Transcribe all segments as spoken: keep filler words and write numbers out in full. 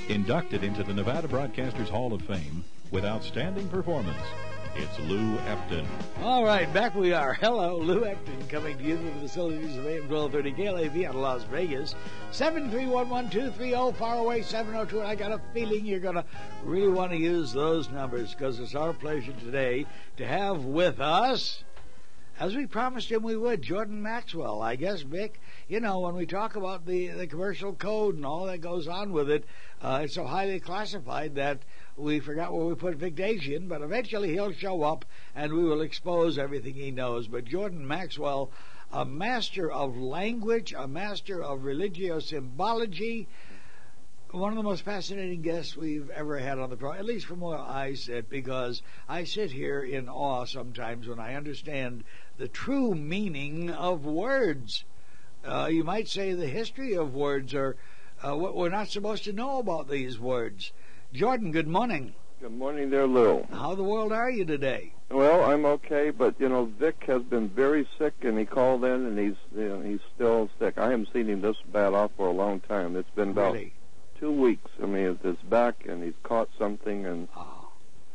Inducted into the Nevada Broadcasters Hall of Fame with outstanding performance, it's Lou Epton. All right, back we are. Hello, Lou Epton, coming to you from the facilities of A M twelve thirty K L A V out of Las Vegas. seven three one, one two three zero, far away seven oh two, and I got a feeling you're going to really want to use those numbers, because it's our pleasure today to have with us, as we promised him we would, Jordan Maxwell. I guess, Vic, you know, when we talk about the, the commercial code and all that goes on with it, uh, it's so highly classified that we forgot where we put Vic Dacian, but eventually he'll show up and we will expose everything he knows. But Jordan Maxwell, a master of language, a master of religiosymbology, one of the most fascinating guests we've ever had on the program, at least from where I sit, because I sit here in awe sometimes when I understand the true meaning of words. Uh, you might say the history of words, or uh, what we're not supposed to know about these words. Jordan, good morning. Good morning there, Lou. How the world are you today? Well, I'm okay, but, you know, Vic has been very sick, and he called in, and he's you know, he's still sick. I haven't seen him this bad off for a long time. It's been about Really? two weeks. I mean, it's his back, and he's caught something, and Oh.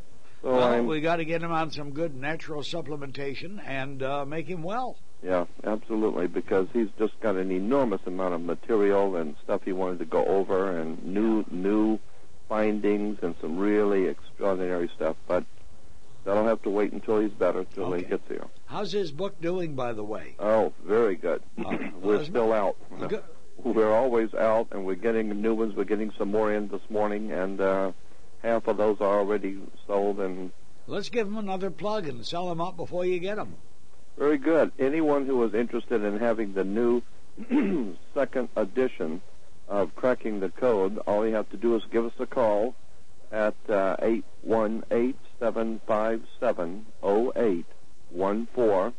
so Well, I'm... we got to get him on some good natural supplementation and uh, make him well. Yeah, absolutely, because he's just got an enormous amount of material and stuff he wanted to go over, and new new findings and some really extraordinary stuff, but that'll have to wait until he's better, until Okay. he gets here. How's his book doing, by the way? Oh, very good. Oh, We're well, still out. Good. We're always out, and we're getting new ones. We're getting some more in this morning, and uh, half of those are already sold. And Let's give him another plug and sell them up before you get them. very good. Anyone who is interested in having the new second edition of Cracking the Code, all you have to do is give us a call at uh, eight one eight, seven five seven, zero eight one four,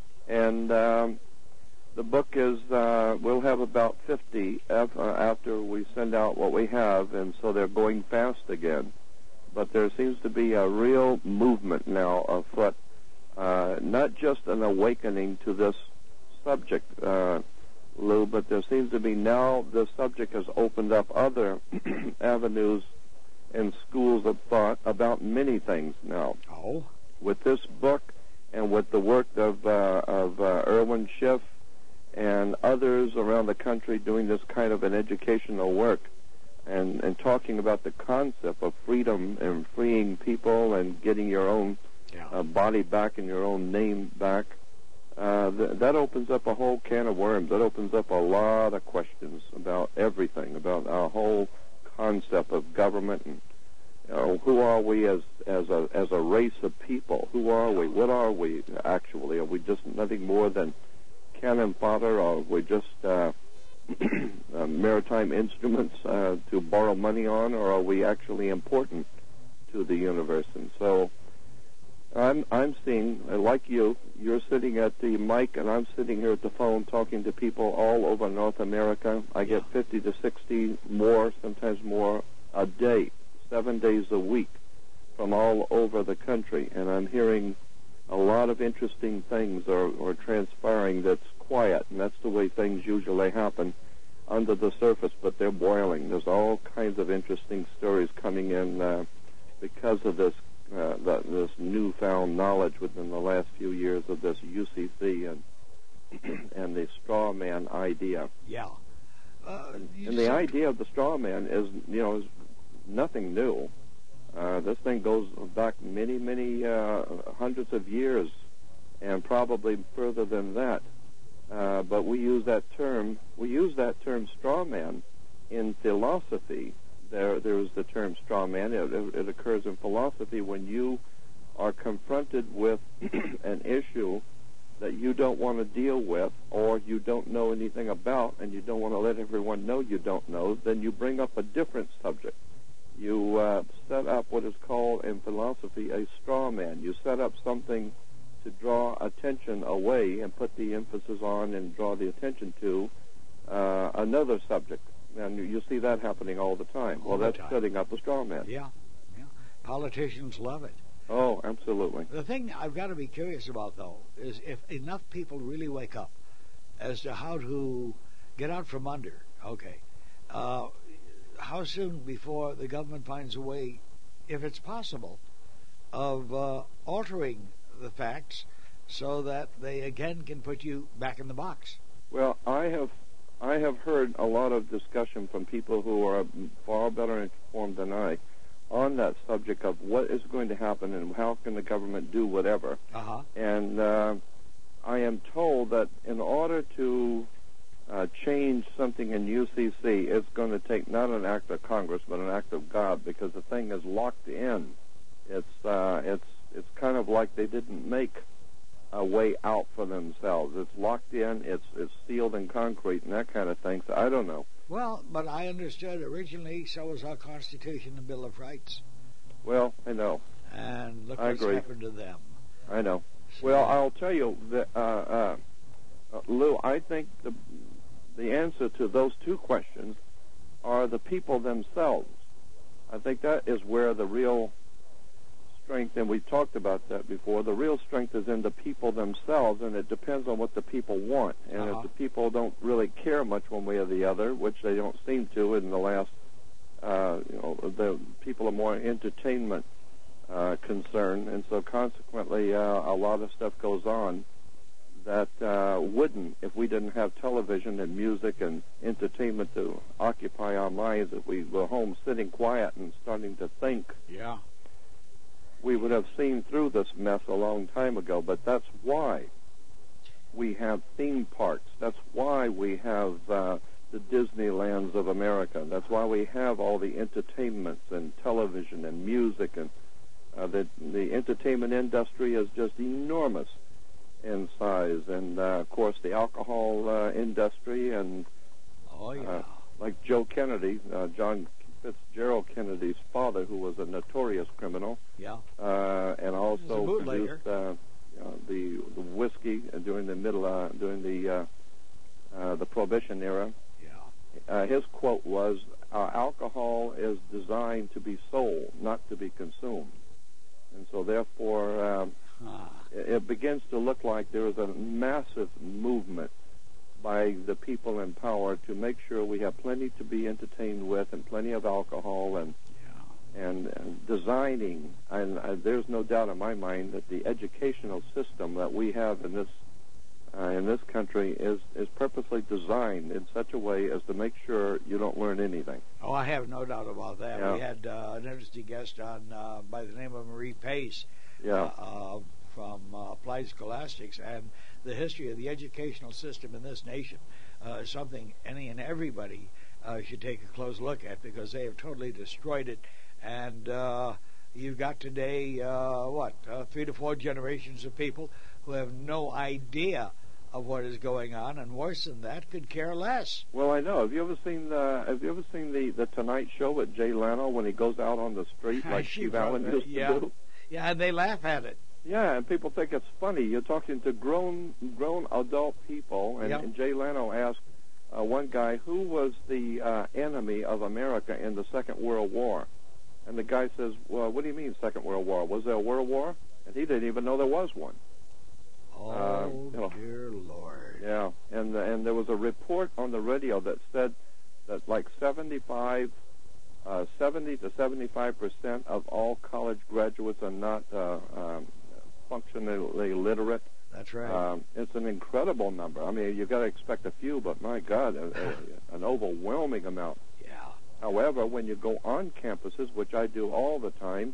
and um, the book is, uh, we'll have about fifty af- uh, after we send out what we have, and so they're going fast again. But there seems to be a real movement now afoot, uh, not just an awakening to this subject, uh, Lou, but there seems to be now the subject has opened up other avenues and schools of thought about many things now. Oh? With this book and with the work of, uh, of uh, Erwin Schiff and others around the country doing this kind of an educational work and, and talking about the concept of freedom and freeing people and getting your own Yeah. uh, body back and your own name back, uh, th- that opens up a whole can of worms. That opens up a lot of questions about everything, about our whole concept of government and, you know, who are we as as a as a race of people? Who are we? What are we actually? Are we just nothing more than cannon fodder, or are we just uh, uh, maritime instruments uh, to borrow money on, or are we actually important to the universe? And so I'm I'm seeing, uh, like you, you're sitting at the mic, and I'm sitting here at the phone talking to people all over North America. I get fifty to sixty more, sometimes more, a day, seven days a week, from all over the country, and I'm hearing a lot of interesting things are, are transpiring that's quiet, and that's the way things usually happen under the surface, but they're boiling. There's all kinds of interesting stories coming in uh, because of this uh, the, this newfound knowledge within the last few years of this U C C and and the straw man idea. Yeah. Uh, And the idea of the straw man is, you know, is nothing new. Uh, this thing goes back many, many uh, hundreds of years, and probably further than that. Uh, but we use that term. We use that term straw man in philosophy. There, there is the term straw man. It, it, it occurs in philosophy when you are confronted with an issue that you don't want to deal with, or you don't know anything about, and you don't want to let everyone know you don't know. Then you bring up a different subject. You uh, set up what is called in philosophy a straw man. You set up something to draw attention away and put the emphasis on and draw the attention to uh, another subject. And you, you see that happening all the time. All well, the that's time. setting up a straw man. Yeah. Yeah. Politicians love it. Oh, absolutely. The thing I've got to be curious about, though, is if enough people really wake up as to how to get out from under. Okay. Uh, how soon before the government finds a way, if it's possible, of uh, altering the facts so that they again can put you back in the box? Well, I have I have heard a lot of discussion from people who are far better informed than I on that subject of what is going to happen and how can the government do whatever. Uh-huh. And uh, I am told that in order to uh, change something in U C C, it's going to take not an act of Congress but an act of God, because the thing is locked in. It's uh, it's it's kind of like they didn't make a way out for themselves. It's locked in. It's it's sealed in concrete and that kind of thing. So I don't know. Well, but I understood originally so was our Constitution and Bill of Rights. Well, I know. And look I what's agree. happened to them. I know. So, Well, I'll tell you that, uh, uh, uh, Lou, I think the the answer to those two questions are the people themselves. I think that is where the real strength, and we talked about that before, the real strength is in the people themselves, and it depends on what the people want. And Uh-huh. if the people don't really care much one way or the other, which they don't seem to in the last, uh, you know, the people are more entertainment uh, concerned, and so consequently uh, a lot of stuff goes on that uh, wouldn't if we didn't have television and music and entertainment to occupy our minds. If we were home sitting quiet and starting to think, Yeah. we would have seen through this mess a long time ago. But that's why we have theme parks. That's why we have uh, the Disneylands of America. That's why we have all the entertainments and television and music. And uh, the, the entertainment industry is just enormous in size. And, uh, of course, the alcohol uh, industry and Oh, yeah. uh, like Joe Kennedy, uh, John Fitzgerald Kennedy's father, who was a notorious criminal, yeah. uh, and also He was a bootlegger. produced uh, you know, the the whiskey during the middle uh, during the uh, uh, the Prohibition era. Yeah. Uh, his quote was, uh, "Alcohol is designed to be sold, not to be consumed," and so therefore um, Ah. it, it begins to look like there is a massive movement by the people in power to make sure we have plenty to be entertained with and plenty of alcohol and Yeah. and, and designing. And uh, there's no doubt in my mind that the educational system that we have in this uh, in this country is is purposely designed in such a way as to make sure you don't learn anything. Oh, I have no doubt about that. Yeah. We had uh, an interesting guest on uh, by the name of Marie Pace Yeah. uh, uh, from uh, Applied Scholastics, and the history of the educational system in this nation uh, is something any and everybody uh, should take a close look at, because they have totally destroyed it. And uh, you've got today, uh, what, uh, three to four generations of people who have no idea of what is going on, and worse than that, could care less. Well, I know. Have you ever seen the Have you ever seen the the Tonight Show with Jay Leno when he goes out on the street like She Steve brought Allen that- used yeah. to do? Yeah, and they laugh at it. Yeah, and people think it's funny. You're talking to grown, grown adult people, and, Yep. and Jay Leno asked uh, one guy who was the uh, enemy of America in the Second World War, and the guy says, "Well, what do you mean Second World War? Was there a World War?" And he didn't even know there was one. Oh, Uh, you know. dear Lord. Yeah, and and there was a report on the radio that said that like seventy-five, uh, seventy to seventy-five percent of all college graduates are not uh, um, functionally literate. That's right. Um, it's an incredible number. I mean, you've got to expect a few, but my God, a, a, an overwhelming amount. yeah. However, when you go on campuses, which I do all the time,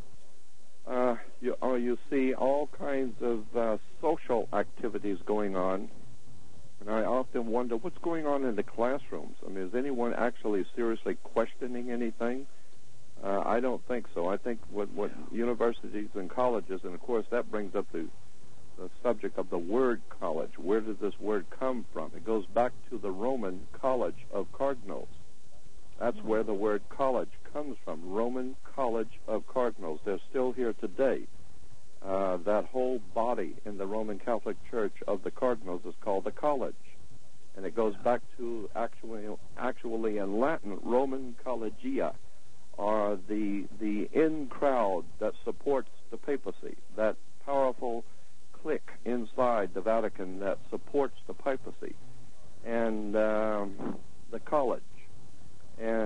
uh, you, uh, you see all kinds of uh, social activities going on. And I often wonder what's going on in the classrooms. I mean, is anyone actually seriously questioning anything? Uh, I don't think so. I think what, what Yeah. universities and colleges, and of course that brings up the, the subject of the word college. Where did this word come from? It goes back to the Roman College of Cardinals. That's where the word college comes from, Roman College of Cardinals. They're still here today. Uh, that whole body in the Roman Catholic Church of the Cardinals is called the college. And it goes back to actually, actually in Latin, Roman Collegia, are the, the in crowd that supports the papacy, that powerful clique inside the Vatican that supports the papacy, and um, the college. And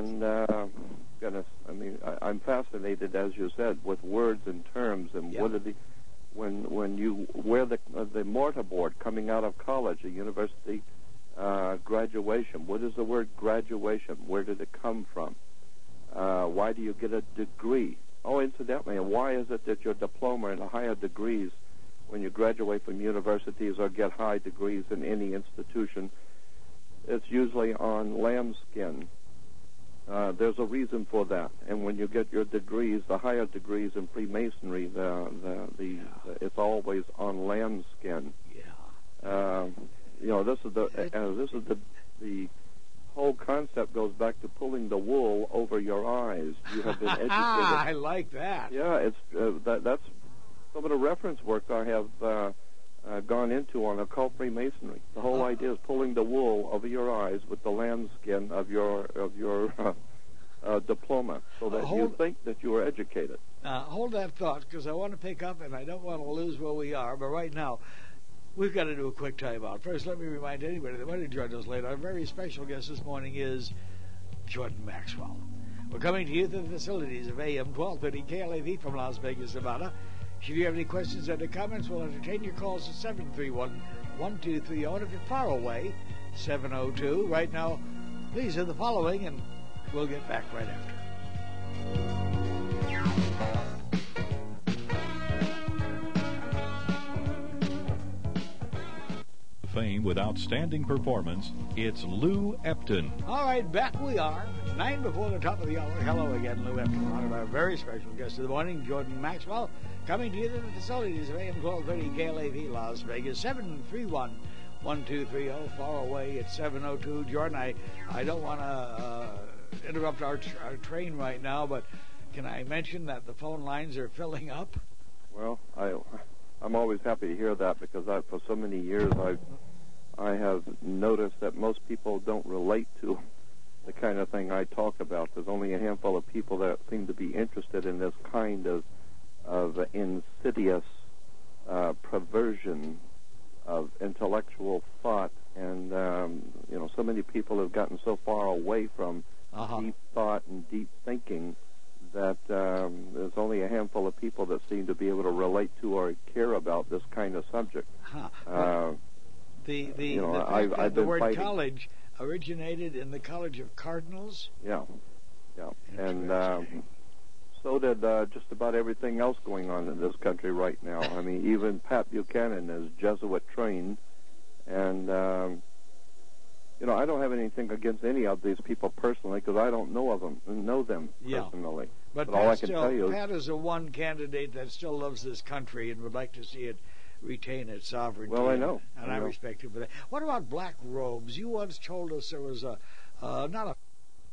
And uh, goodness, I mean, I, I'm fascinated, as you said, with words and terms and Yeah. what are the when when you wear the uh, the mortarboard coming out of college, a university uh, graduation. What is the word graduation? Where did it come from? Uh, why do you get a degree? Oh, incidentally, and why is it that your diploma and higher degrees, when you graduate from universities or get high degrees in any institution, it's usually on lambskin? Uh, there's a reason for that. And when you get your degrees, the higher degrees in Freemasonry, the the, the, Yeah. the it's always on lambskin. Yeah. Um, you know, this is the uh, this is the the whole concept goes back to pulling the wool over your eyes. You have been educated. I like that. Yeah, it's uh, that that's some of the reference work I have uh, uh, gone into on occult Freemasonry. The whole Uh, idea is pulling the wool over your eyes with the lambskin of your of your uh, uh, diploma, so that you Hold- think that you are educated. Uh, hold that thought, because I want to pick up, and I don't want to lose where we are. But right now, we've got to do a quick timeout. First, let me remind anybody that might have joined us late. Our very special guest this morning is Jordan Maxwell. We're coming to you through the facilities of A M twelve thirty K L A V from Las Vegas, Nevada. Should you have any questions or comments, we'll entertain your calls at seven three one, one two three zero. And if you're far away, seven oh two. Right now, these are the following, and we'll get back right after. Fame with outstanding performance, it's Lou Epton. All right, back we are. Nine before the top of the hour. Hello again, Lou Epton, one of our very special guests of the morning, Jordan Maxwell, coming to you through the facilities of A M twelve thirty K L A V Las Vegas, seven three one, one two three zero. Far away at seven oh two. Jordan, I, I don't want to uh, interrupt our, our train right now, but can I mention that the phone lines are filling up? Well, I I'm always happy to hear that, because I, for so many years I I have noticed that most people don't relate to the kind of thing I talk about. There's only a handful of people that seem to be interested in this kind of of insidious uh, perversion of intellectual thought, and um, you know, so many people have gotten so far away from Uh-huh. deep thought and deep thinking that um, there's only a handful of people that seem to be able to relate to or care about this kind of subject. Huh. Uh, the the, you know, the, fact I've- that I've the been word fighting- college originated in the College of Cardinals. yeah, yeah, and Interesting. um, so did uh, just about everything else going on in this country right now. I mean, even Pat Buchanan is Jesuit trained, and um, you know, I don't have anything against any of these people personally, because I don't know of them, know them Yeah. personally. But, But all I Pat, can still, tell you is- Pat is the one candidate that still loves this country and would like to see it retain its sovereignty. Well, I know. And I I know. respect you for that. What about black robes? You once told us there was a, uh, not a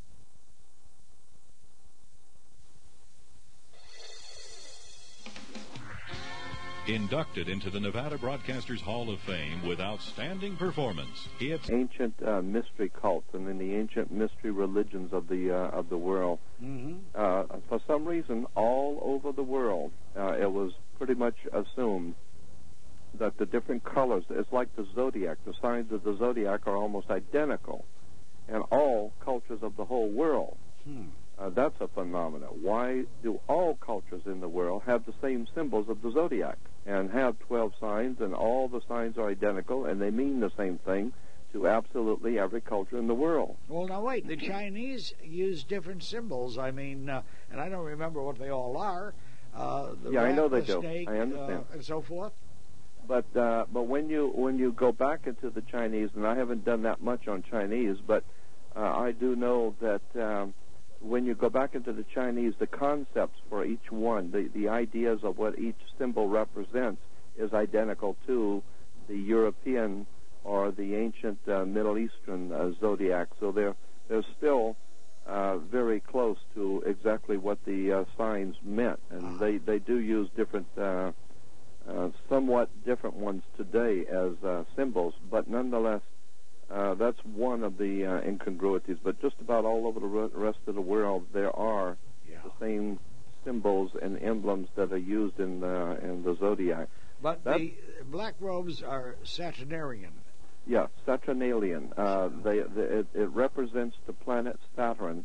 Inducted into the Nevada Broadcasters Hall of Fame with outstanding performance, it's ancient uh, mystery cults and in the ancient mystery religions of the uh, of the world. Mm-hmm. Uh, for some reason, all over the world, uh, it was pretty much assumed that the different colors, it's like the zodiac, the signs of the zodiac are almost identical in all cultures of the whole world. Hmm. Uh, that's a phenomenon. Why do all cultures in the world have the same symbols of the zodiac and have twelve signs, and all the signs are identical and they mean the same thing to absolutely every culture in the world? Well, now wait. The Chinese use different symbols. I mean, uh, and I don't remember what they all are. Uh, the Yeah, I rat, know they the do. snake, I understand. uh, and so forth. But uh, but when you when you go back into the Chinese, and I haven't done that much on Chinese, but uh, I do know that um, when you go back into the Chinese, the concepts for each one, the, the ideas of what each symbol represents, is identical to the European or the ancient uh, Middle Eastern uh, zodiac. So they're they're still uh, very close to exactly what the uh, signs meant, and they they do use different. Uh, Uh, somewhat different ones today as uh, symbols, but nonetheless, uh, that's one of the uh, incongruities. But just about all over the re- rest of the world, there are Yeah. the same symbols and emblems that are used in the in the zodiac. But That- the black robes are Saturnarian. Yeah, Saturnalian. Uh, they, they it, it represents the planet Saturn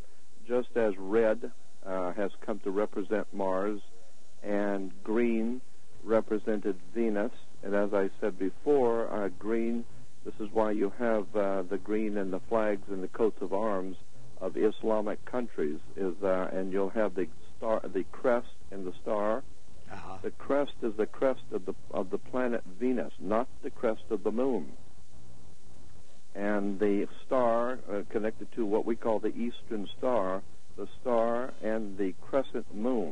just as red uh, has come to represent Mars, and green represented Venus. And as I said before, uh, green, this is why you have uh, the green and the flags and the coats of arms of Islamic countries, is uh, and you'll have the star, the crest and the star. Uh-huh. The crest is the crest of the of the planet Venus, not the crest of the moon. And the star uh, connected to what we call the Eastern Star, the star and the crescent moon.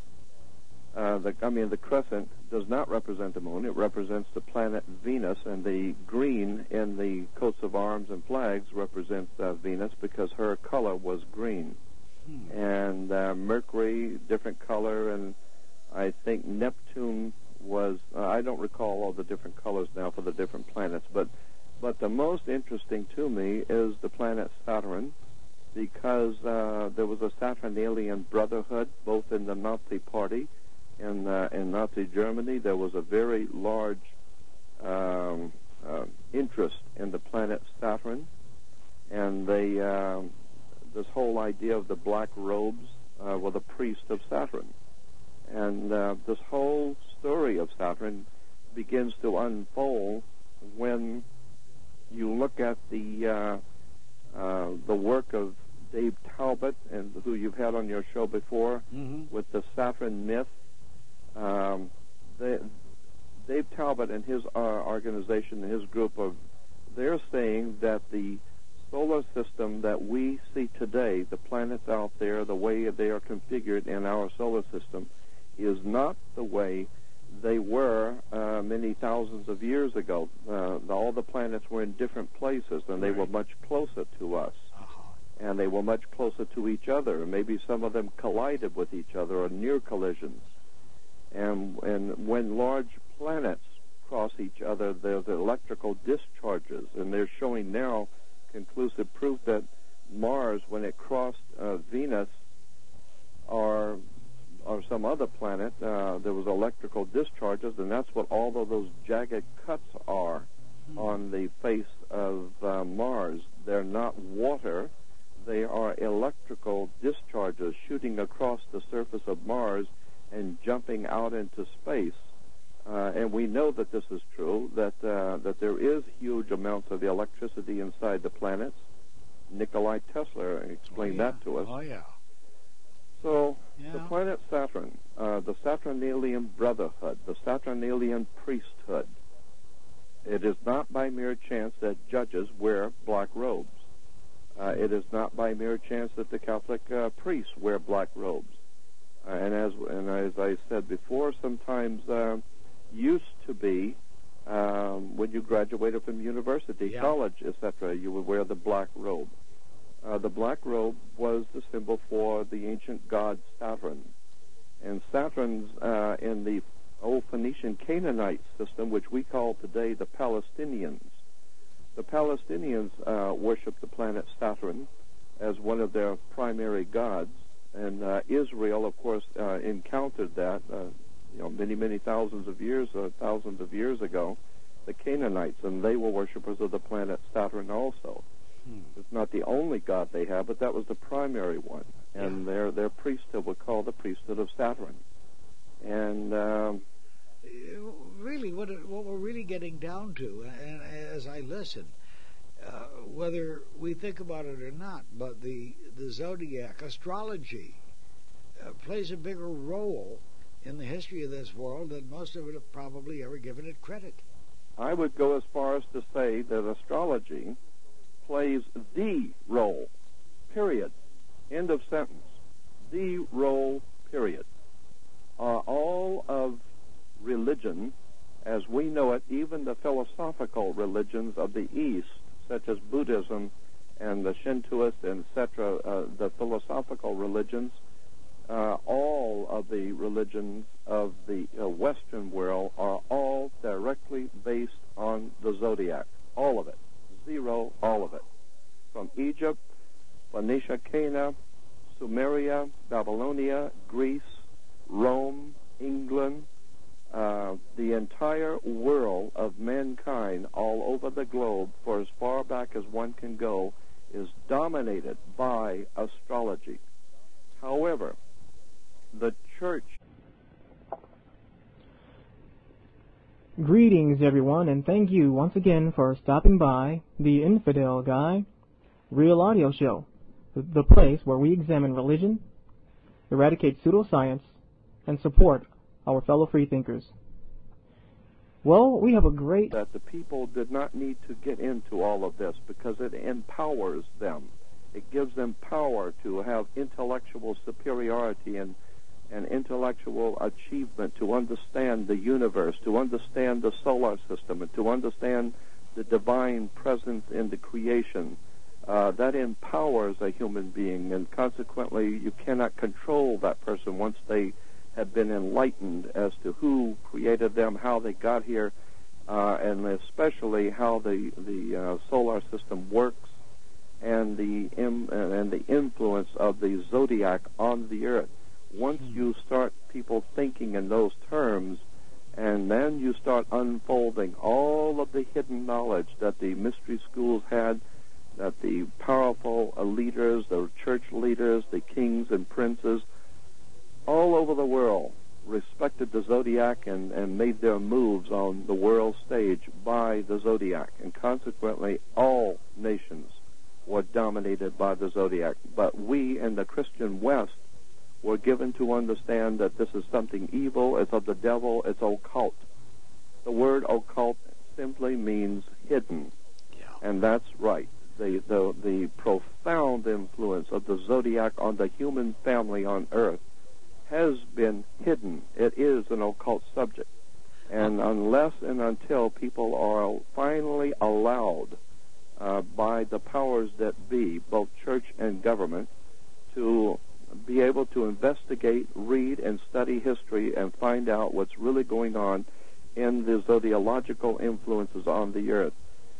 Uh, the, I mean, the crescent does not represent the moon. It represents the planet Venus, and the green in the coats of arms and flags represents uh, Venus because her color was green. Hmm. And uh, Mercury, different color, and I think Neptune was, uh, I don't recall all the different colors now for the different planets, but but the most interesting to me is the planet Saturn, because uh, there was a Saturnalian brotherhood both in the Nazi Party and uh, in Nazi Germany. There was a very large um, uh, interest in the planet Saturn, and they uh, this whole idea of the black robes uh, were the priest of Saturn. And uh, this whole story of Saturn begins to unfold when you look at the uh, uh, the work of Dave Talbot, and who you've had on your show before, mm-hmm. with the Saturn myth. Um, they, Dave Talbot and his uh, organization, his group of, they're saying that the solar system that we see today, the planets out there, the way they are configured in our solar system, is not the way they were uh, many thousands of years ago. Uh, all the planets were in different places, and they right. were much closer to us. Uh-huh. And they were much closer to each other. Maybe some of them collided with each other, or near collisions. And, and when large planets cross each other, there's electrical discharges, and they're showing now conclusive proof that Mars, when it crossed uh, Venus or or some other planet, uh, there was electrical discharges, and that's what all of those jagged cuts are mm-hmm. on the face of uh, Mars. They're not water. They are electrical discharges shooting across the surface of Mars and jumping out into space. Uh, and we know that this is true, that uh, that there is huge amounts of electricity inside the planets. Nikolai Tesla explained oh, yeah. that to us. Oh, yeah. So yeah. the planet Saturn, uh, the Saturnalian brotherhood, the Saturnalian priesthood, it is not by mere chance that judges wear black robes. Uh, it is not by mere chance that the Catholic uh, priests wear black robes. Uh, and as and as I said before, sometimes uh, used to be um, when you graduated from university, yeah. college, et cetera, you would wear the black robe. Uh, the black robe was the symbol for the ancient god Saturn. And Saturn's uh, in the old Phoenician Canaanite system, which we call today the Palestinians. The Palestinians uh, worship the planet Saturn as one of their primary gods. And uh, Israel, of course, uh, encountered that, uh, you know, many, many thousands of years, uh, thousands of years ago, the Canaanites, and they were worshippers of the planet Saturn also. Hmm. It's not the only god they have, but that was the primary one. And yeah. their their priesthood was called the priesthood of Saturn. And um, really, what what we're really getting down to, and as I listen, uh, whether we think about it or not, but the the zodiac, astrology, uh, plays a bigger role in the history of this world than most of it have probably ever given it credit. I would go as far as to say that astrology plays the role, period. End of sentence. The role, period. Uh, all of religion, as we know it, even the philosophical religions of the East, such as Buddhism and the Shintoists, et cetera, uh, the philosophical religions, uh, all of the religions of the uh, Western world are all directly based on the zodiac. All of it. Zero, all of it. From Egypt, Phoenicia, Cana, Sumeria, Babylonia, Greece, Rome, England, uh, the entire world of mankind all over the globe, for as far back as one can go, is dominated by astrology. Greetings, everyone, and thank you once again for stopping by the Infidel Guy Real Audio Show, the place where we examine religion, eradicate pseudoscience, and support our fellow freethinkers. Well, we have a great... That the people did not need to get into all of this because it empowers them. It gives them power to have intellectual superiority and and intellectual achievement, to understand the universe, to understand the solar system, and to understand the divine presence in the creation. Uh, that empowers a human being, and consequently you cannot control that person once they have been enlightened as to who created them, how they got here, uh, and especially how the, the uh, solar system works, and the, im- and the influence of the zodiac on the earth. Once you start people thinking in those terms, and then you start unfolding all of the hidden knowledge that the mystery schools had, that the powerful leaders, the church leaders, the kings and princes, all over the world respected the zodiac and, and made their moves on the world stage by the zodiac. And consequently, all nations were dominated by the zodiac. But we in the Christian West were given to understand that this is something evil, it's of the devil, it's occult. The word occult simply means hidden. Yeah. And that's right. The, the, the profound influence of the zodiac on the human family on earth has been hidden. It is an occult subject. And unless and until people are finally allowed uh, by the powers that be, both church and government, to be able to investigate, read, and study history and find out what's really going on in the zodiological influences on the earth.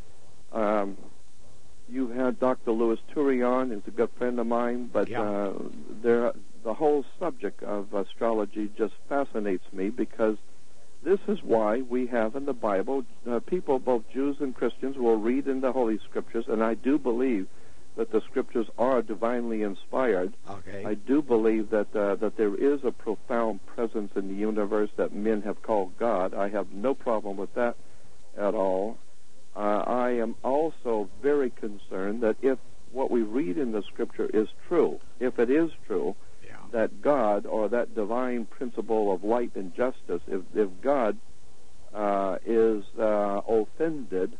Um, you had Doctor Louis Turion, who's a good friend of mine, but Yeah. uh, there, the whole subject of astrology just fascinates me, because this is why we have in the Bible, uh, people, both Jews and Christians, will read in the Holy Scriptures, and I do believe that the Scriptures are divinely inspired. Okay. I do believe that uh, that there is a profound presence in the universe that men have called God. I have no problem with that at all. Uh, I am also very concerned that if what we read in the Scripture is true, if it is true, Yeah. that God, or that divine principle of light and justice, if, if God uh, is uh, offended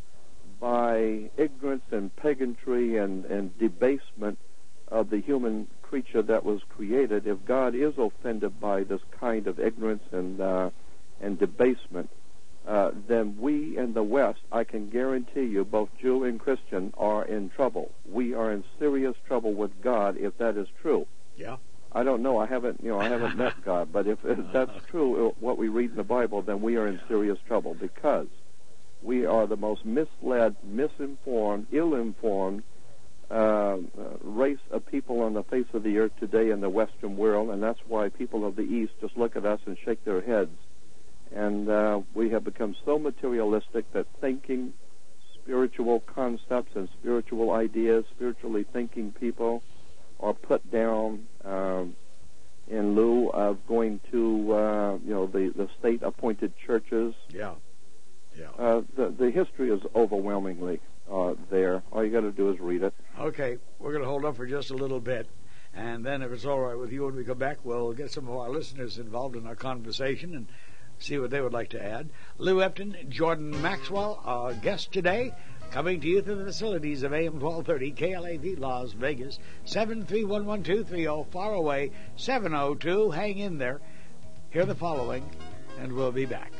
by ignorance and pagantry and, and debasement of the human creature that was created, if God is offended by this kind of ignorance and uh, and debasement, uh, then we in the West, I can guarantee you, both Jew and Christian, are in trouble. We are in serious trouble with God if that is true. Yeah. I don't know. I haven't, you know, I haven't met God, but if, if that's true, what we read in the Bible, then we are in serious trouble, because we are the most misled, misinformed, ill-informed uh, uh, race of people on the face of the earth today in the Western world, and that's why people of the East just look at us and shake their heads. And uh, we have become so materialistic that thinking spiritual concepts and spiritual ideas, spiritually thinking people, are put down um, in lieu of going to, uh, you know, the, the state-appointed churches. Yeah. Yeah. Uh, the, the history is overwhelmingly uh, there. All you got to do is read it. Okay, we're going to hold up for just a little bit, and then if it's all right with you, when we come back, we'll get some of our listeners involved in our conversation and see what they would like to add. Lou Epton, Jordan Maxwell, our guest today, coming to you through the facilities of A M twelve thirty, K L A V Las Vegas, seven three one one two three zero, far away, seven oh two. Hang in there. Hear the following, and we'll be back.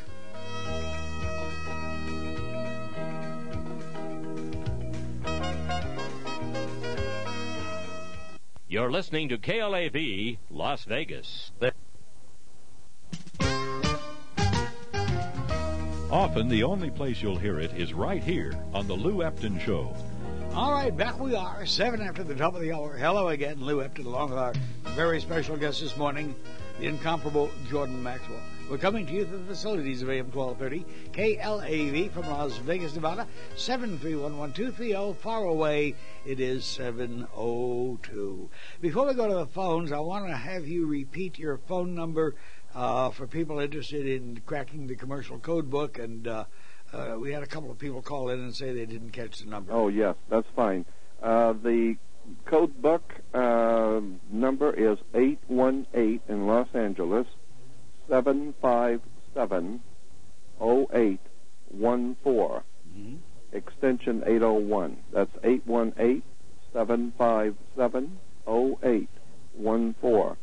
You're listening to K L A V Las Vegas. Often the only place you'll hear it is right here on the Lou Epton Show. All right, back we are, seven after the top of the hour. Hello again, Lou Epton, along with our very special guest this morning, the incomparable Jordan Maxwell. We're coming to you through the facilities of A M twelve thirty, K L A V from Las Vegas, Nevada, seven three one one two three zero. Far away, it is seven oh two. Before we go to the phones, I want to have you repeat your phone number uh, for people interested in cracking the commercial code book, and uh, uh, we had a couple of people call in and say they didn't catch the number. Oh, yes, that's fine. Uh, the code book uh, number is eight one eight in Los Angeles, seven five seven oh eight one four, Mm-hmm. extension eight oh one. That's eight one eight, seven five seven oh eight one four.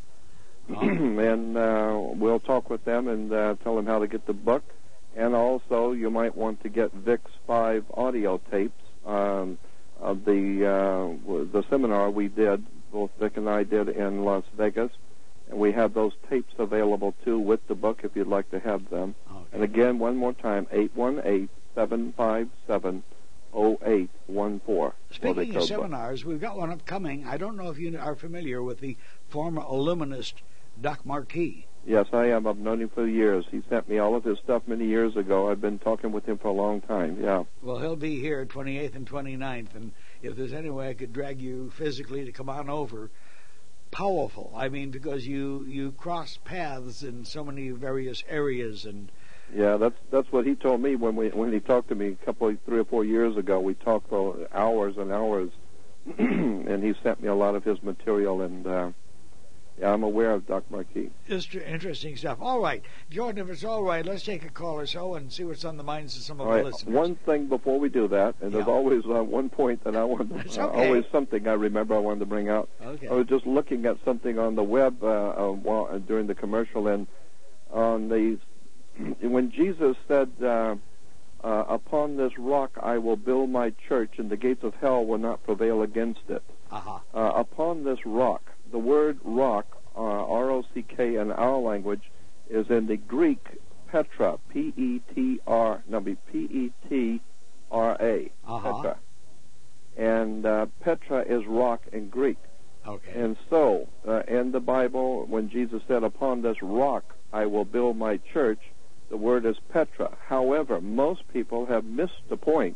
And uh, we'll talk with them and uh, tell them how to get the book. And also, you might want to get Vic's five audio tapes um, of the uh, the seminar we did, both Vic and I did in Las Vegas. And we have those tapes available, too, with the book if you'd like to have them. Okay. And again, one more time, eight one eight, seven five seven oh eight one four. Speaking of seminars, we've got one upcoming. I don't know if you are familiar with the former Illuminist Doc Marquis. Yes, I am. I've known him for years. He sent me all of his stuff many years ago. I've been talking with him for a long time, yeah. Well, he'll be here twenty-eighth and twenty-ninth, and if there's any way I could drag you physically to come on over, powerful. I mean, because you, you cross paths in so many various areas, and yeah, that's that's what he told me when we when he talked to me a couple, three or four years ago. We talked for hours and hours, and he sent me a lot of his material, and uh, yeah, I'm aware of Doc Marquis. Just interesting stuff. All right, Jordan, if it's all right, let's take a call or so and see what's on the minds of some of All the right, listeners. one thing before we do that, and there's Yeah. always uh, one point that I want, That's uh, okay. always something I remember I wanted to bring out. Okay. I was just looking at something on the web uh, uh, while, uh, during the commercial, and on the when Jesus said, uh, uh, "Upon this rock I will build my church, and the gates of hell will not prevail against it." Uh-huh. Uh, upon this rock, the word rock, uh, R O C K in our language, is in the Greek Petra, P E T R, no, P E T R A, Uh-huh. Petra. And uh, Petra is rock in Greek. Okay. And so, uh, in the Bible, when Jesus said, "Upon this rock I will build my church," the word is Petra. However, most people have missed the point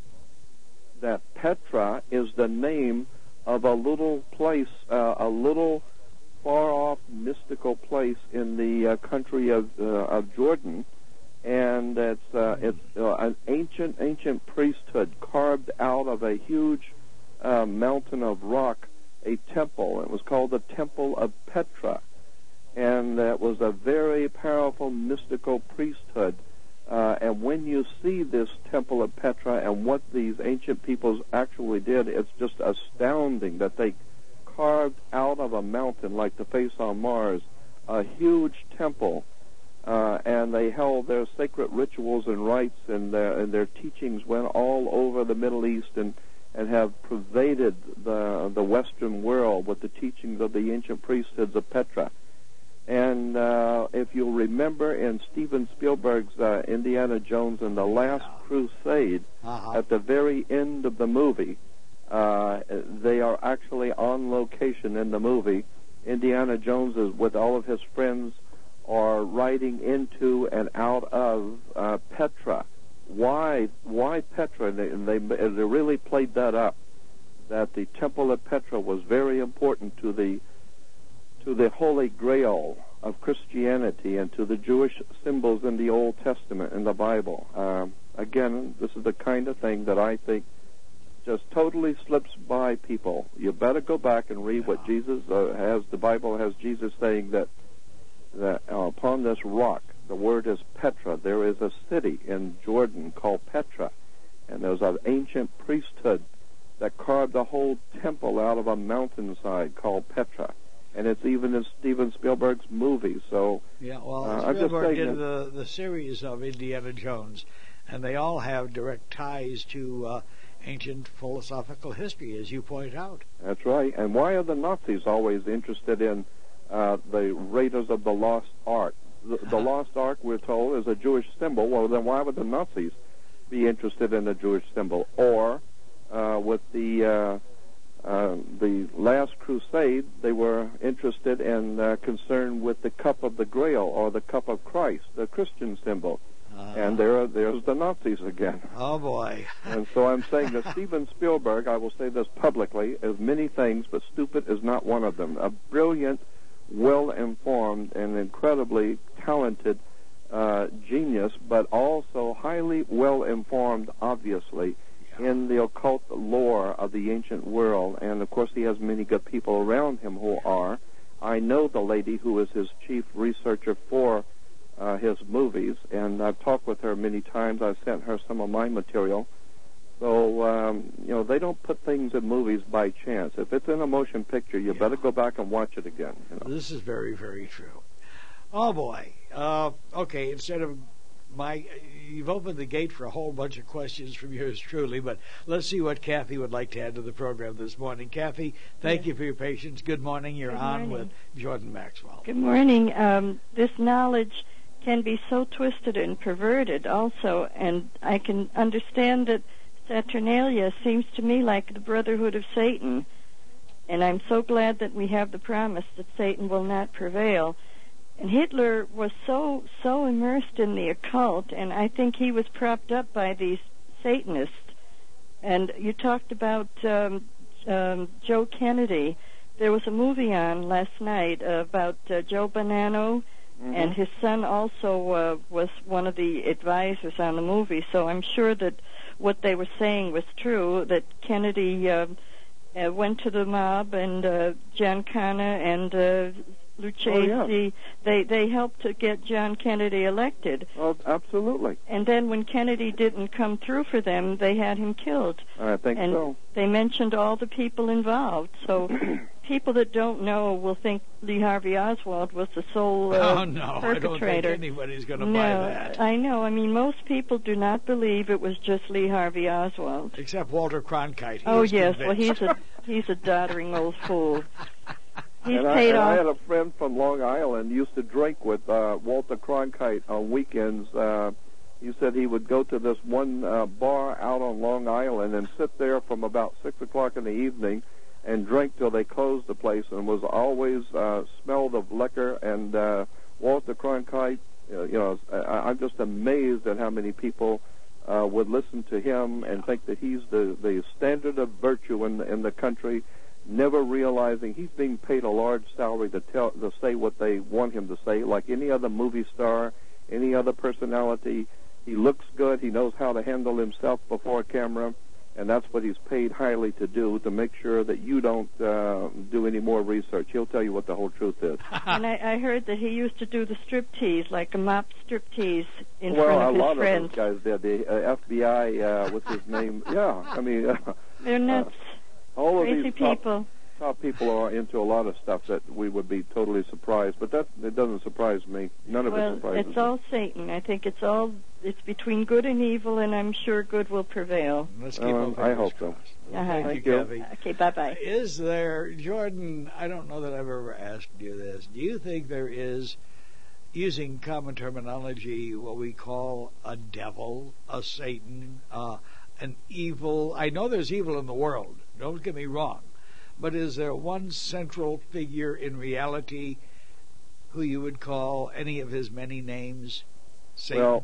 that Petra is the name of a little place, uh, a little far-off mystical place in the uh, country of uh, of Jordan, and it's uh, it's uh, an ancient ancient priesthood carved out of a huge uh, mountain of rock, a temple. It was called the Temple of Petra, and it was a very powerful mystical priesthood. Uh, and when you see this Temple of Petra and what these ancient peoples actually did, it's just astounding that they carved out of a mountain like the face on Mars a huge temple, uh, and they held their sacred rituals and rites, and their, and their teachings went all over the Middle East and, and have pervaded the, the Western world with the teachings of the ancient priesthoods of Petra. And uh, if you'll remember in Steven Spielberg's uh, Indiana Jones and the Last Crusade, Uh-huh. at the very end of the movie, uh, they are actually on location in the movie. Indiana Jones is with all of his friends are riding into and out of uh, Petra. Why? Why Petra? And they, and they they really played that up. That the Temple of Petra was very important to the to the Holy Grail of Christianity and to the Jewish symbols in the Old Testament in the Bible. Um, again, this is the kind of thing that I think just totally slips by people. You better go back and read what Jesus uh, has. The Bible has Jesus saying that, that uh, upon this rock, the word is Petra. There is a city in Jordan called Petra, and there's an ancient priesthood that carved a whole temple out of a mountainside called Petra. And it's even in Steven Spielberg's movie. So Yeah, well, uh, I'm just Spielberg saying did that- the, the series of Indiana Jones, and they all have direct ties to uh, ancient philosophical history, as you point out. That's right. And why are the Nazis always interested in uh, the Raiders of the Lost Ark? The, the Lost Ark, we're told, is a Jewish symbol. Well, then why would the Nazis be interested in a Jewish symbol? Or uh, with the uh, uh, the Last Crusade, they were interested and uh, concerned with the cup of the Grail or the cup of Christ, the Christian symbol. Uh, And there, there's the Nazis again. Oh, boy. And so I'm saying that Steven Spielberg, I will say this publicly, is many things, but stupid is not one of them. A brilliant, well-informed and incredibly talented uh, genius, but also highly well-informed, obviously, in the occult lore of the ancient world. And, of course, he has many good people around him who are. I know the lady who is his chief researcher for uh, his movies, and I've talked with her many times. I've sent her some of my material. So, um, you know, they don't put things in movies by chance. If it's in a motion picture, you Yeah. better go back and watch it again. You know? This is very, very true. Oh, boy. Uh, okay, instead of my... You've opened the gate for a whole bunch of questions from yours truly, but let's see what Kathy would like to add to the program this morning. Kathy, thank Yes. you for your patience. Good morning. You're Good on morning. with Jordan Maxwell. Good morning. Um, this knowledge can be so twisted and perverted also, and I can understand that Saturnalia seems to me like the Brotherhood of Satan, and I'm so glad that we have the promise that Satan will not prevail. And Hitler was so, so immersed in the occult, and I think he was propped up by these Satanists. And you talked about um, um, Joe Kennedy. There was a movie on last night uh, about uh, Joe Bonanno, Mm-hmm. and his son also uh, was one of the advisors on the movie. So I'm sure that what they were saying was true, that Kennedy uh, uh, went to the mob, and uh, Giancana and uh, Lucchesi, Oh, yeah. they, they helped to get John Kennedy elected. Oh, absolutely. And then when Kennedy didn't come through for them, they had him killed. I think And so. they mentioned all the people involved. So people that don't know will think Lee Harvey Oswald was the sole uh, oh, no, I don't think perpetrator. anybody's going to no, buy that. I know. I mean, most people do not believe it was just Lee Harvey Oswald. Except Walter Cronkite. He Oh, is yes. Well, convinced. he's a he's a doddering old fool. He's and I, paid and I off. had a friend from Long Island used to drink with uh, Walter Cronkite on weekends. Uh, he said he would go to this one uh, bar out on Long Island and sit there from about six o'clock in the evening and drink till they closed the place, and was always uh, smelled of liquor. And uh, Walter Cronkite, uh, you know, I, I'm just amazed at how many people uh, would listen to him and think that he's the, the standard of virtue in the, in the country, never realizing he's being paid a large salary to tell to say what they want him to say, like any other movie star, any other personality. He looks good. He knows how to handle himself before a camera, and that's what he's paid highly to do, to make sure that you don't uh, do any more research. He'll tell you what the whole truth is. And I, I heard that he used to do the striptease, like a mop striptease in well, front of a his lot friends. of those guys did. The uh, F B I, uh, what's his name? Yeah, I mean, uh, They're nuts. all of Crazy these top, people. top people are into a lot of stuff that we would be totally surprised. But that it doesn't surprise me. None of Well, it surprises it's me. all Satan. I think it's all it's between good and evil, and I'm sure good will prevail. Let's keep Um, our I fingers hope so. crossed. Uh-huh. Thank, Thank you, you. Kathy. Okay, bye-bye. Is there, Jordan, I don't know that I've ever asked you this, do you think there is, using common terminology, what we call a devil, a Satan, uh, an evil? I know there's evil in the world, don't get me wrong, but is there one central figure in reality who you would call any of his many names Satan? Well,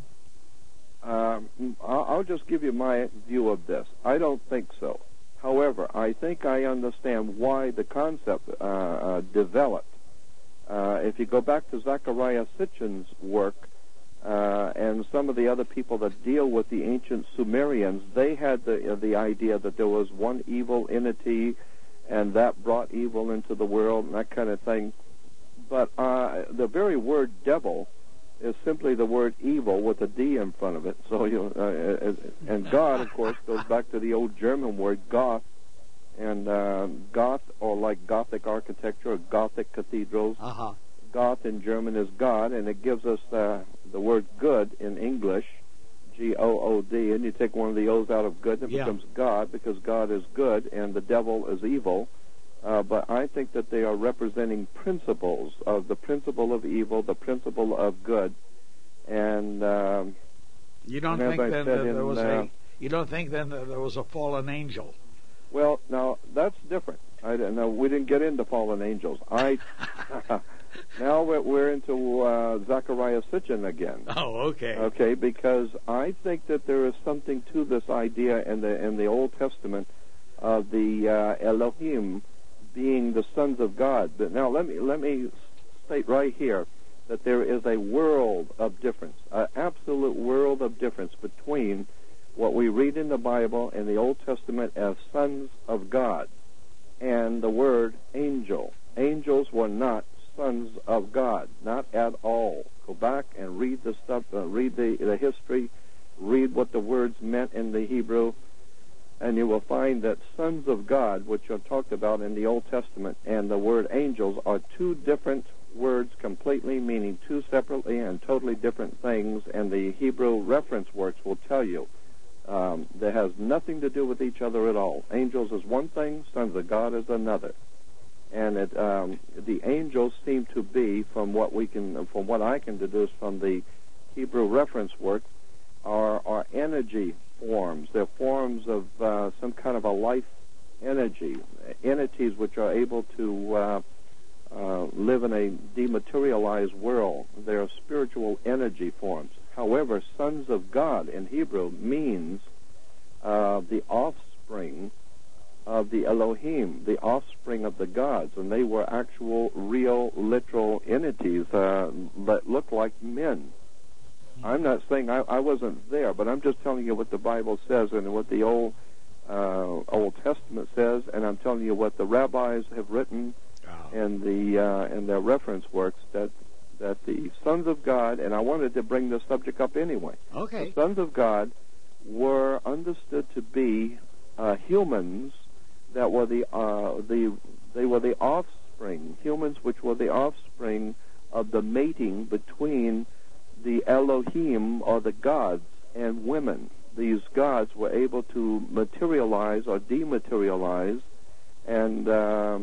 um, I'll I'll just give you my view of this. I don't think so. However, I think I understand why the concept uh, uh, developed. Uh, if you go back to Zecharia Sitchin's work uh, and some of the other people that deal with the ancient Sumerians, they had the uh, the idea that there was one evil entity, and that brought evil into the world and that kind of thing. But uh, the very word devil is simply the word evil with a D in front of it. So you uh, uh, and God, of course, goes back to the old German word Goth, and uh, Goth, or like Gothic architecture or Gothic cathedrals. Uh-huh. Goth in German is God, and it gives us uh, the word good in English, G O O D, and you take one of the O's out of good, and it Yeah. becomes God, because God is good and the devil is evil. Uh, but I think that they are representing principles of the principle of evil, the principle of good, and um, You don't and as think I then said that there in, was uh, a you don't think then that there was a fallen angel? well, now that's different. I don't know. We didn't get into fallen angels. I now we're, we're into uh, Zecharia Sitchin again. Oh, okay. Okay, because I think that there is something to this idea in the in the Old Testament of the uh, Elohim being the sons of God. But now let me let me state right here that there is a world of difference, an absolute world of difference between what we read in the Bible in the Old Testament as sons of God and the word angel. Angels were not sons of God, not at all. Go back and read the stuff, uh, read the, the history, read what the words meant in the Hebrew, and you will find that sons of God, which are talked about in the Old Testament, and the word angels are two different words completely, meaning two separately and totally different things, and the Hebrew reference works will tell you um, that has nothing to do with each other at all. Angels is one thing, sons of God is another. And it, um, the angels seem to be, from what we can, from what I can deduce from the Hebrew reference work, are, are energy forms. They're forms of uh, some kind of a life energy, entities which are able to uh, uh, live in a dematerialized world. They are spiritual energy forms. However, sons of God in Hebrew means uh, the offspring of the Elohim, the offspring of the gods, and they were actual, real, literal entities uh, that looked like men. I'm not saying I, I wasn't there, but I'm just telling you what the Bible says and what the Old uh, Old Testament says, and I'm telling you what the rabbis have written oh. in the uh, in their reference works, that that the sons of God, and I wanted to bring this subject up anyway. Okay. The sons of God were understood to be uh, humans that were the uh, the they were the offspring, humans which were the offspring of the mating between the Elohim, or the gods, and women. These gods were able to materialize or dematerialize and uh,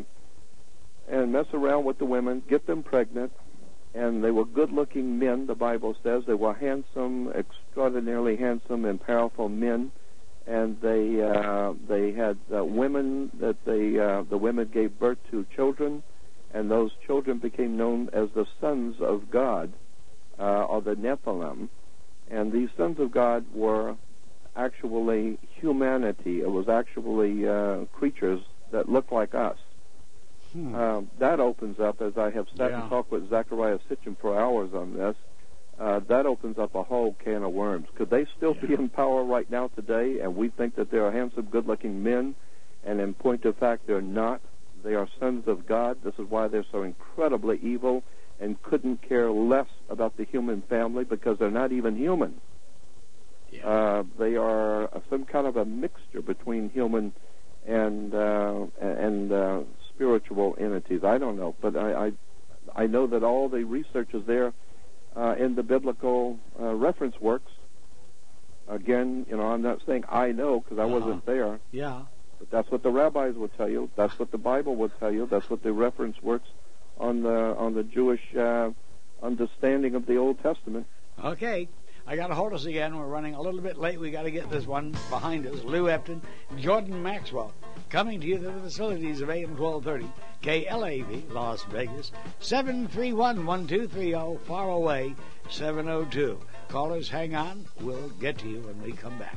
and mess around with the women, get them pregnant, and they were good-looking men, the Bible says. They were handsome, extraordinarily handsome and powerful men, and they uh, they had uh, women that they uh, the women gave birth to children, and those children became known as the sons of God. Uh, or the Nephilim, and these sons of God were actually humanity. It was actually uh, creatures that looked like us. Hmm. Uh, that opens up, as I have sat yeah. and talked with Zachariah Sitchin for hours on this, uh, that opens up a whole can of worms. Could they still yeah. be in power right now today, and we think that they are handsome, good-looking men, and in point of fact, they're not. They are sons of God. This is why they're so incredibly evil and couldn't care less about the human family, because they're not even human. Yeah. Uh, they are some kind of a mixture between human and uh, and uh, spiritual entities. I don't know, but I, I I know that all the research is there uh, in the biblical uh, reference works. Again, you know, I'm not saying I know because I uh-huh. wasn't there. Yeah. But that's what the rabbis will tell you. That's what the Bible will tell you. That's what the reference works on the on the Jewish uh, understanding of the Old Testament. Okay. I got to hold us again. We're running a little bit late. We got to get this one behind us. Lou Epton, Jordan Maxwell, coming to you through the facilities of A M twelve thirty, K L A V, Las Vegas, seven three one, one two three zero, far away, seven oh two. Callers, hang on. We'll get to you when we come back.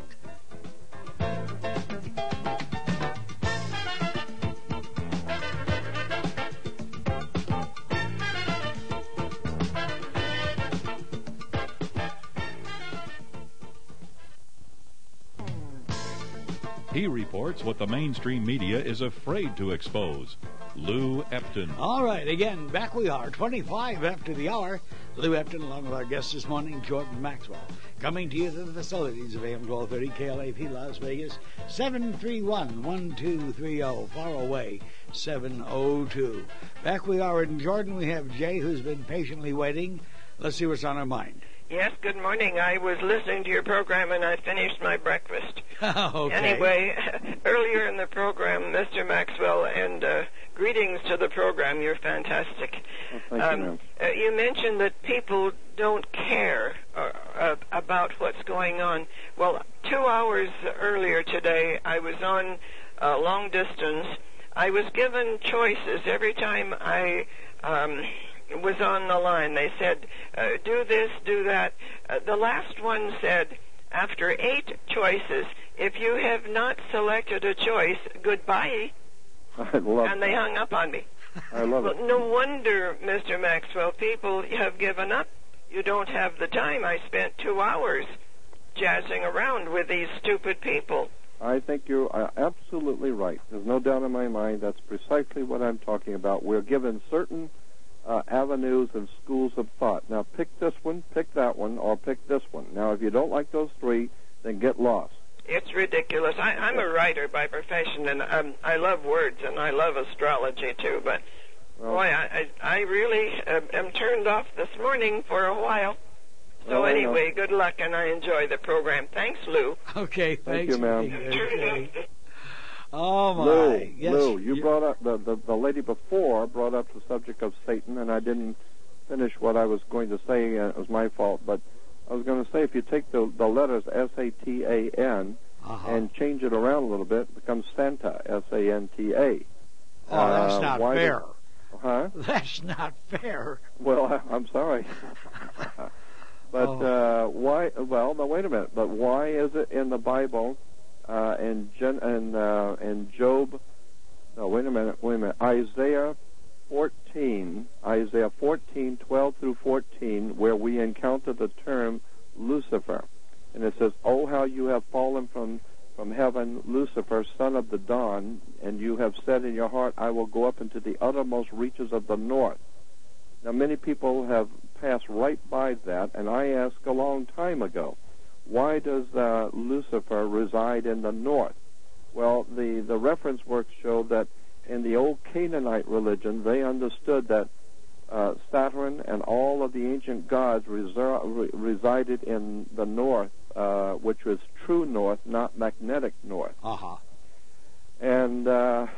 He reports what the mainstream media is afraid to expose. Lou Epton. All right, again, back we are, twenty-five after the hour. Lou Epton, along with our guest this morning, Jordan Maxwell, coming to you through the facilities of A M twelve thirty, K L A P, Las Vegas, seven three one, one two three zero, far away, seven oh two. Back we are in Jordan. We have Jay, who's been patiently waiting. Let's see what's on our mind. Yes, good morning. I was listening to your program and I finished my breakfast. Okay. Anyway, earlier in the program, Mister Maxwell, and uh, greetings to the program. You're fantastic. Well, thank um, you, uh, you mentioned that people don't care uh, uh, about what's going on. Well, two hours earlier today, I was on uh, long distance. I was given choices every time I... Um, was on the line. They said, uh, do this, do that. Uh, the last one said, after eight choices, if you have not selected a choice, goodbye. I love and they that. hung up on me. I love well, it. no wonder, Mister Maxwell, people have given up. You don't have the time. I spent two hours jazzing around with these stupid people. I think you're uh, absolutely right. There's no doubt in my mind that's precisely what I'm talking about. We're given certain uh, avenues and schools of thought. Now, pick this one, pick that one, or pick this one. Now, if you don't like those three, then get lost. It's ridiculous. I, I'm a writer by profession, and um, I love words, and I love astrology, too. But, well, boy, I, I, I really uh, am turned off this morning for a while. So well, anyway, good luck, and I enjoy the program. Thanks, Lou. Okay, thanks. Thank you, ma'am. Okay. Oh, my. Lou, yes, Lou, you you... brought up, the, the, the lady before brought up the subject of Satan, and I didn't finish what I was going to say. Uh, it was my fault, but I was going to say if you take the, the letters S A T A N uh-huh. and change it around a little bit, it becomes Santa, S A N T A. Oh, that's uh, not fair. Did, huh? That's not fair. Well, I, I'm sorry. But oh. uh, why? Well, no. Wait a minute. But why is it in the Bible, uh, in Gen, in, uh, in Job? No, wait a minute. Wait a minute. Isaiah fourteen, Isaiah fourteen, twelve through fourteen, where we encounter the term Lucifer, and it says, "Oh, how you have fallen from from heaven, Lucifer, son of the dawn, and you have said in your heart, I will go up into the uttermost reaches of the north." Now, many people have passed right by that, and I asked a long time ago, why does uh, Lucifer reside in the north? Well, the, the reference works show that in the old Canaanite religion, they understood that uh, Saturn and all of the ancient gods resi- re- resided in the north, uh, which was true north, not magnetic north. Uh-huh. And... Uh,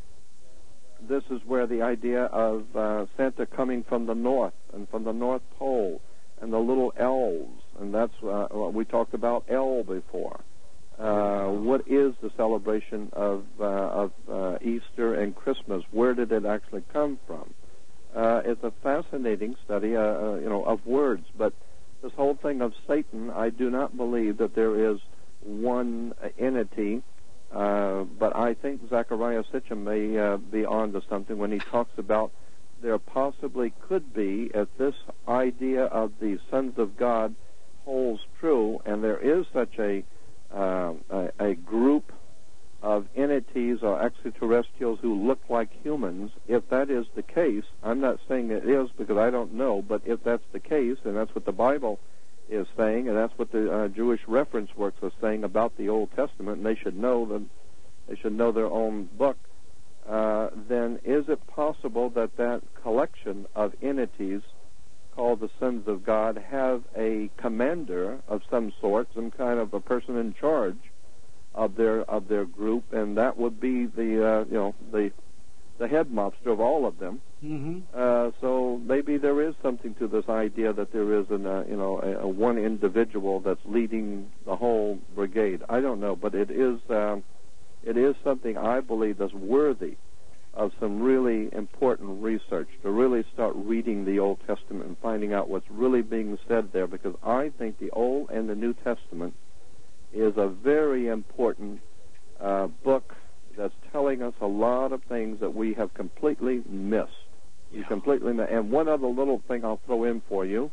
this is where the idea of uh, Santa coming from the north and from the North Pole and the little elves, and that's uh, we talked about El before. Uh, what is the celebration of uh, of uh, Easter and Christmas? Where did it actually come from? Uh, it's a fascinating study, uh, uh, you know, of words. But this whole thing of Satan, I do not believe that there is one entity. Uh, but I think Zechariah Sitchin may uh, be on to something when he talks about there possibly could be, if this idea of the sons of God holds true, and there is such a, uh, a, a group of entities or extraterrestrials who look like humans, if that is the case, I'm not saying it is because I don't know, but if that's the case, and that's what the Bible is saying, and that's what the uh, Jewish reference works are saying about the Old Testament, and they should know them, they should know their own book, uh, then is it possible that that collection of entities called the sons of God have a commander of some sort, some kind of a person in charge of their of their group, and that would be the uh, you know the the head mobster of all of them. Mm-hmm. Uh, so maybe there is something to this idea that there is an, uh, you know, a, a one individual that's leading the whole brigade. I don't know, but it is um, it is something I believe that's worthy of some really important research, to really start reading the Old Testament and finding out what's really being said there, because I think the Old and the New Testament is a very important uh, book that's telling us a lot of things that we have completely missed. Yeah. You completely missed. And one other little thing I'll throw in for you.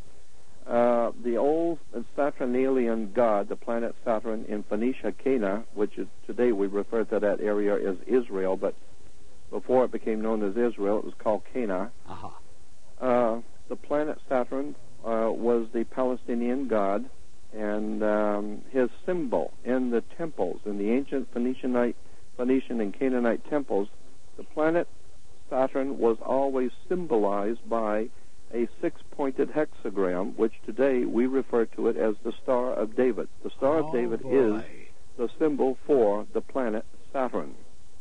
Uh, the old Saturnalian god, the planet Saturn in Phoenicia, Cana, which is today we refer to that area as Israel, but before it became known as Israel, it was called Cana. Uh-huh. Uh, the planet Saturn uh, was the Palestinian god, and um, his symbol in the temples, in the ancient Phoenicianite Phoenician and Canaanite temples, the planet Saturn was always symbolized by a six-pointed hexagram, which today we refer to it as the Star of David. The Star oh, of David boy. is the symbol for the planet Saturn.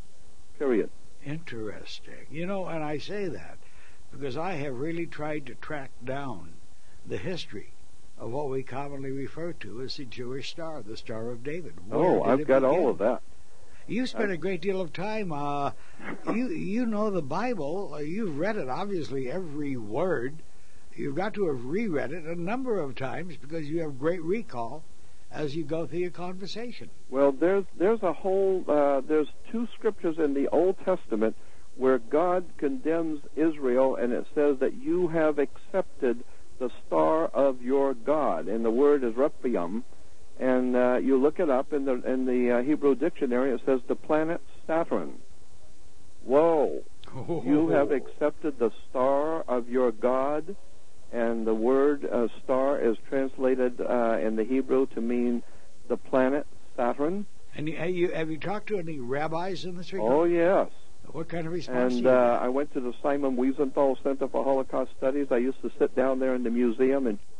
Period. Interesting. You know, and I say that because I have really tried to track down the history of what we commonly refer to as the Jewish Star, the Star of David. Where Oh, I've got begin? all of that. You spent a great deal of time. Uh, you you know the Bible. Uh, you've read it, obviously, every word. You've got to have reread it a number of times because you have great recall as you go through your conversation. Well, there's there's a whole uh, there's two scriptures in the Old Testament where God condemns Israel, and it says that you have accepted the star of your God, and the word is Rephaim, and uh, you look it up in the in the uh, Hebrew dictionary. It says the planet Saturn. Whoa! Oh. You have accepted the star of your God, and the word uh, star is translated uh, in the Hebrew to mean the planet Saturn. And you, have you have you talked to any rabbis in this regard? Oh yes. What kind of response? And do you uh, get? I went to the Simon Wiesenthal Center for Holocaust Studies. I used to sit down there in the museum and